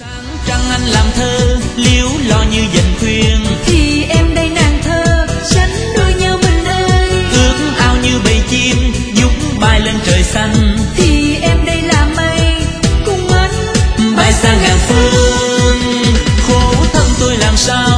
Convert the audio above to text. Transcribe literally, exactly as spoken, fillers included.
Sáng trăng anh làm thơ liếu lo như dần khuyên, thì em đây nàng thơ sánh đôi nhau mình ơi. ước ao như bầy chim giúp bay lên trời xanh, thì em đây là mây cùng anh bay sang ngàn phương. Khổ thân tôi làm sao